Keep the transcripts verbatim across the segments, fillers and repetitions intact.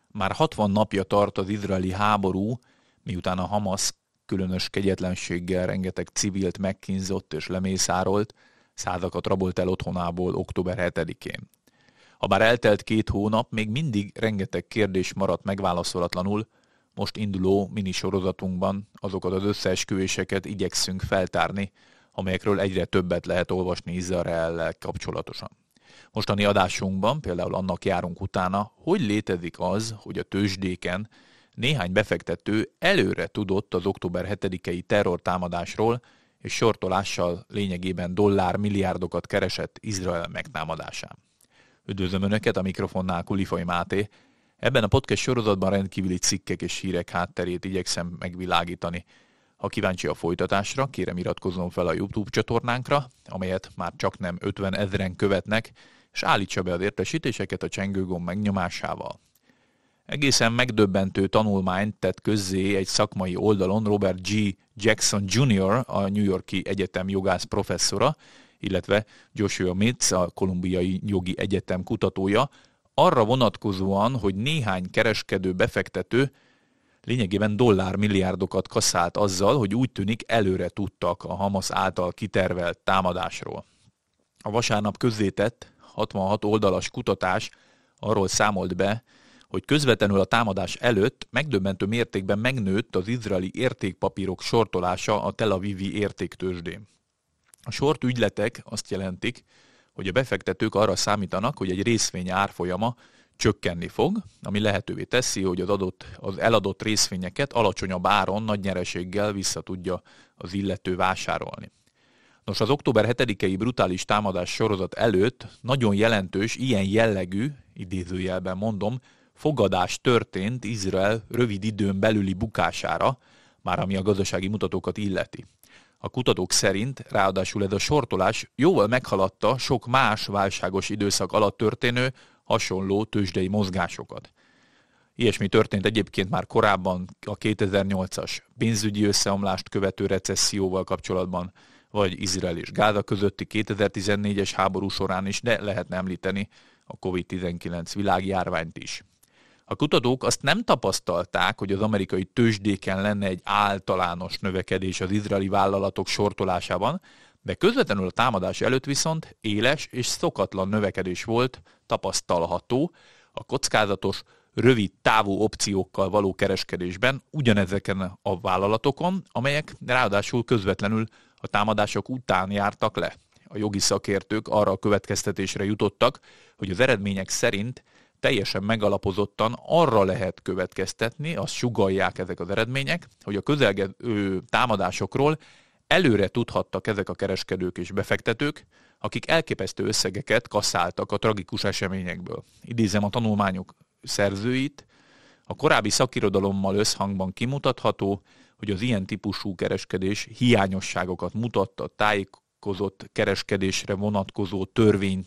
Már hatvan napja tart az izraeli háború, miután a Hamasz különös kegyetlenséggel rengeteg civilt megkínzott és lemészárolt, százakat rabolt el otthonából október hetedikén. Habár eltelt két hónap, még mindig rengeteg kérdés maradt megválaszolatlanul, most induló minisorozatunkban azokat az összeesküvéseket igyekszünk feltárni, amelyekről egyre többet lehet olvasni Izraellel kapcsolatosan. Mostani adásunkban például annak járunk utána, hogy létezik az, hogy a tőzsdéken néhány befektető előre tudott az október hetedikei terrortámadásról, és sortolással lényegében dollármilliárdokat keresett Izrael megtámadásán. Üdvözlöm Önöket, a mikrofonnál Kulifai Máté. Ebben a podcast sorozatban rendkívüli cikkek és hírek hátterét igyekszem megvilágítani. Ha kíváncsi a folytatásra, kérem iratkozzon fel a YouTube csatornánkra, amelyet már csak nem ötven ezren követnek, és állítsa be az értesítéseket a csengőgomb megnyomásával. Egészen megdöbbentő tanulmányt tett közzé egy szakmai oldalon Robert G. Jackson junior, a New York-i Egyetem jogász professzora, illetve Joshua Mitz, a Kolumbiai Jogi Egyetem kutatója, arra vonatkozóan, hogy néhány kereskedő befektető lényegében dollármilliárdokat kasszált azzal, hogy úgy tűnik előre tudtak a Hamasz által kitervelt támadásról. A vasárnap közzétett hatvanhat oldalas kutatás arról számolt be, hogy közvetlenül a támadás előtt megdöbbentő mértékben megnőtt az izraeli értékpapírok sortolása a Tel Avivi értéktőzsdén. A short ügyletek azt jelentik, hogy a befektetők arra számítanak, hogy egy részvény árfolyama csökkenni fog, ami lehetővé teszi, hogy az, adott, az eladott részvényeket alacsonyabb áron nagy nyereséggel vissza tudja az illető vásárolni. Nos, az október hetedikei brutális támadás sorozat előtt nagyon jelentős, ilyen jellegű, idézőjelben mondom, fogadás történt Izrael rövid időn belüli bukására, már ami a gazdasági mutatókat illeti. A kutatók szerint ráadásul ez a sortolás jóval meghaladta sok más válságos időszak alatt történő hasonló tőzsdei mozgásokat. Ilyesmi történt egyébként már korábban a kétezer-nyolcas pénzügyi összeomlást követő recesszióval kapcsolatban, vagy Izrael és Gáza közötti kétezer-tizennégyes háború során is, de lehetne említeni a kovid tizenkilenc világjárványt is. A kutatók azt nem tapasztalták, hogy az amerikai tőzsdéken lenne egy általános növekedés az izraeli vállalatok sortolásában, de közvetlenül a támadás előtt viszont éles és szokatlan növekedés volt tapasztalható a kockázatos, rövid távú opciókkal való kereskedésben ugyanezeken a vállalatokon, amelyek ráadásul közvetlenül a támadások után jártak le. A jogi szakértők arra a következtetésre jutottak, hogy az eredmények szerint teljesen megalapozottan arra lehet következtetni, azt sugallják ezek az eredmények, hogy a közelgő támadásokról előre tudhattak ezek a kereskedők és befektetők, akik elképesztő összegeket kasszáltak a tragikus eseményekből. Idézem a tanulmányok szerzőit, a korábbi szakirodalommal összhangban kimutatható, hogy az ilyen típusú kereskedés hiányosságokat mutatta a tájékozott kereskedésre vonatkozó törvény,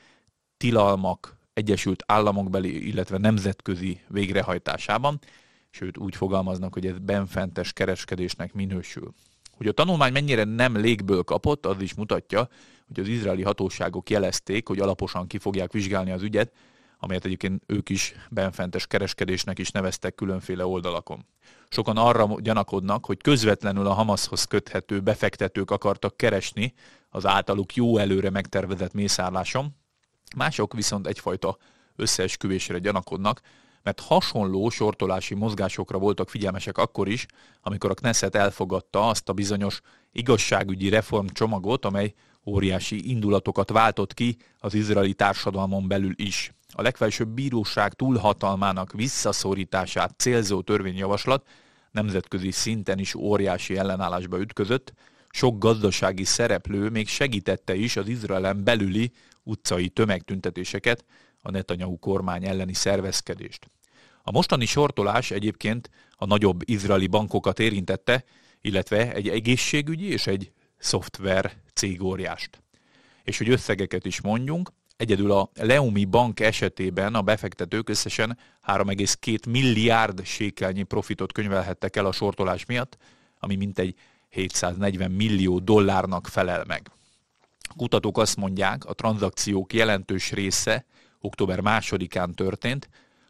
tilalmak, Egyesült Államokbeli, illetve nemzetközi végrehajtásában, sőt úgy fogalmaznak, hogy ez benfentes kereskedésnek minősül. Hogy a tanulmány mennyire nem légből kapott, az is mutatja, hogy az izraeli hatóságok jelezték, hogy alaposan ki fogják vizsgálni az ügyet, amelyet egyébként ők is benfentes kereskedésnek is neveztek különféle oldalakon. Sokan arra gyanakodnak, hogy közvetlenül a Hamaszhoz köthető befektetők akartak keresni az általuk jó előre megtervezett mészárláson, mások viszont egyfajta összeesküvésre gyanakodnak, mert hasonló sortolási mozgásokra voltak figyelmesek akkor is, amikor a Knesset elfogadta azt a bizonyos igazságügyi reformcsomagot, amely óriási indulatokat váltott ki az izraeli társadalmon belül is. A legfelsőbb bíróság túlhatalmának visszaszorítását célzó törvényjavaslat nemzetközi szinten is óriási ellenállásba ütközött, sok gazdasági szereplő még segítette is az Izraelen belüli utcai tömegtüntetéseket, a Netanyahu kormány elleni szervezkedést. A mostani sortolás egyébként a nagyobb izraeli bankokat érintette, illetve egy egészségügyi és egy szoftver cégóriást. És hogy összegeket is mondjunk, egyedül a Leumi Bank esetében a befektetők összesen három egész két milliárd sékelnyi profitot könyvelhettek el a sortolás miatt, ami mintegy hétszáznegyven millió dollárnak felel meg. A kutatók azt mondják, a tranzakciók jelentős része október másodikán történt,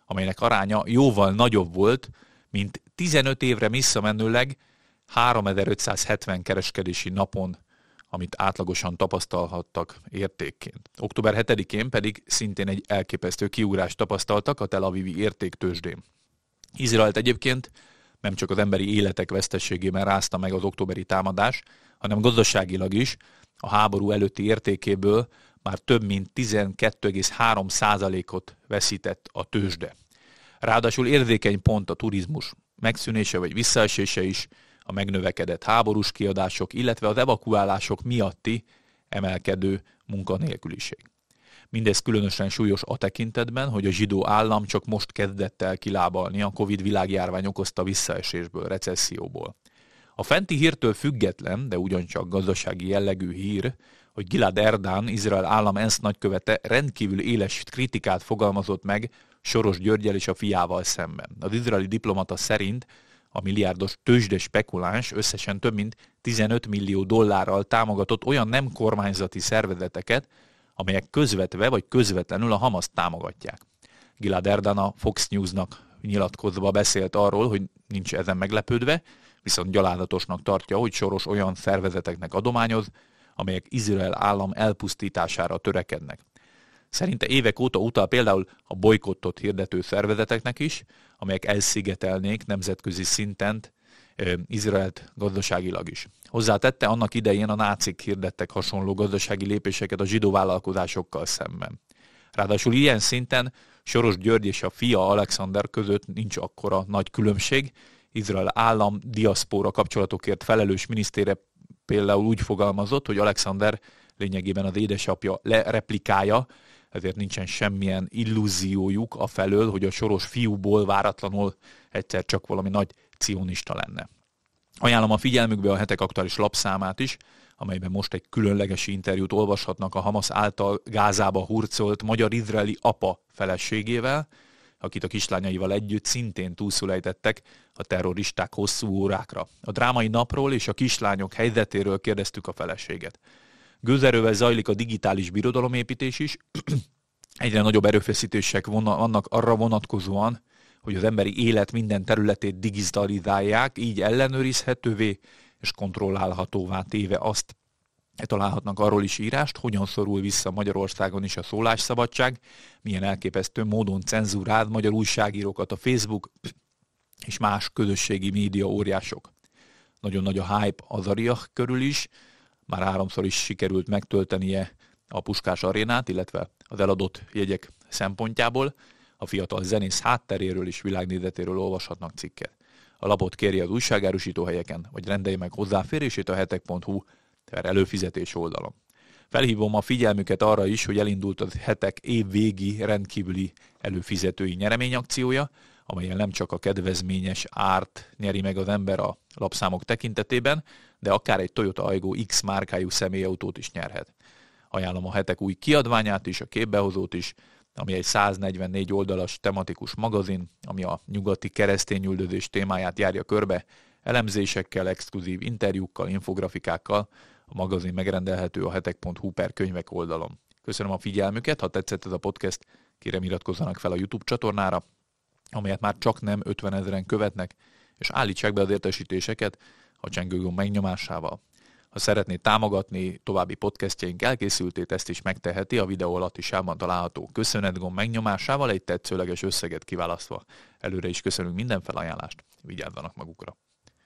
amelynek aránya jóval nagyobb volt, mint tizenöt évre visszamenőleg háromezer-ötszázhetven kereskedési napon, amit átlagosan tapasztalhattak értékként. október hetedikén pedig szintén egy elképesztő kiugrást tapasztaltak a Tel Avivi értéktőzsdén. Izraelt egyébként nem csak az emberi életek veszteségében rázta meg az októberi támadás, hanem gazdaságilag is a háború előtti értékéből már több mint tizenkét egész három százalékot veszített a tőzsde. Ráadásul érzékeny pont a turizmus megszűnése vagy visszaesése is, a megnövekedett háborús kiadások, illetve az evakuálások miatti emelkedő munkanélküliség. Mindez különösen súlyos a tekintetben, hogy a zsidó állam csak most kezdett el kilábalni a Covid világjárvány okozta visszaesésből, recesszióból. A fenti hírtől független, de ugyancsak gazdasági jellegű hír, hogy Gilad Erdan, Izrael állam ENSZ nagykövete rendkívül éles kritikát fogalmazott meg Soros Györggyel és a fiával szemben. Az izraeli diplomata szerint a milliárdos tőzsde spekuláns összesen több mint tizenöt millió dollárral támogatott olyan nem kormányzati szervezeteket, amelyek közvetve vagy közvetlenül a Hamaszt támogatják. Gilad Erdan a Fox Newsnak nyilatkozva beszélt arról, hogy nincs ezen meglepődve, viszont gyalázatosnak tartja, hogy Soros olyan szervezeteknek adományoz, amelyek Izrael állam elpusztítására törekednek. Szerinte évek óta utal például a bolykottot hirdető szervezeteknek is, amelyek elszigetelnék nemzetközi szinten e, Izraelt gazdaságilag is. Hozzátette, annak idején a nácik hirdettek hasonló gazdasági lépéseket a zsidó vállalkozásokkal szemben. Ráadásul ilyen szinten Soros György és a fia Alexander között nincs akkora nagy különbség. Izrael állam diaszpóra kapcsolatokért felelős minisztére például úgy fogalmazott, hogy Alexander lényegében az édesapja lereplikája, ezért nincsen semmilyen illúziójuk afelől, hogy a Soros fiúból váratlanul egyszer csak valami nagy cionista lenne. Ajánlom a figyelmükbe a Hetek aktuális lapszámát is, amelyben most egy különleges interjút olvashatnak a Hamas által Gázába hurcolt magyar-izraeli apa feleségével, akit a kislányaival együtt szintén túlszulejtettek a terroristák hosszú órákra. A drámai napról és a kislányok helyzetéről kérdeztük a feleséget. Gőzerővel zajlik a digitális birodalomépítés is, egyre nagyobb erőfeszítések vannak arra vonatkozóan, hogy az emberi élet minden területét digitalizálják, így ellenőrizhetővé és kontrollálhatóvá téve azt találhatnak arról is írást, hogyan szorul vissza Magyarországon is a szólásszabadság, milyen elképesztő módon cenzúráz magyar újságírókat a Facebook és más közösségi média óriások. Nagyon nagy a hype az Ariah körül is, már háromszor is sikerült megtöltenie a Puskás arénát, illetve az eladott jegyek szempontjából. A fiatal zenész hátteréről és világnézetéről olvashatnak cikket. A lapot kérje az újságárusító helyeken, vagy rendelje meg hozzáférését a hetek pont hu per előfizetés oldalon. Felhívom a figyelmüket arra is, hogy elindult a Hetek évvégi rendkívüli előfizetői nyereményakciója, amelyen nem csak a kedvezményes árt nyeri meg az ember a lapszámok tekintetében, de akár egy Toyota Aygo X márkájú személyautót is nyerhet. Ajánlom a Hetek új kiadványát is, a képbehozót is, ami egy száznegyvennégy oldalas tematikus magazin, ami a nyugati keresztényüldözés témáját járja körbe, elemzésekkel, exkluzív interjúkkal, infografikákkal. A magazin megrendelhető a hetek pont hu per könyvek oldalon. Köszönöm a figyelmüket, ha tetszett ez a podcast, kérem iratkozzanak fel a YouTube csatornára, amelyet már csak nem ötvenezren követnek, és állítsák be az értesítéseket a csengőgomb megnyomásával. Ha szeretné támogatni további podcastjaink elkészültét, ezt is megteheti a videó alatti sávban található köszönetgomb megnyomásával egy tetszőleges összeget kiválasztva. Előre is köszönünk minden felajánlást, vigyázzanak magukra!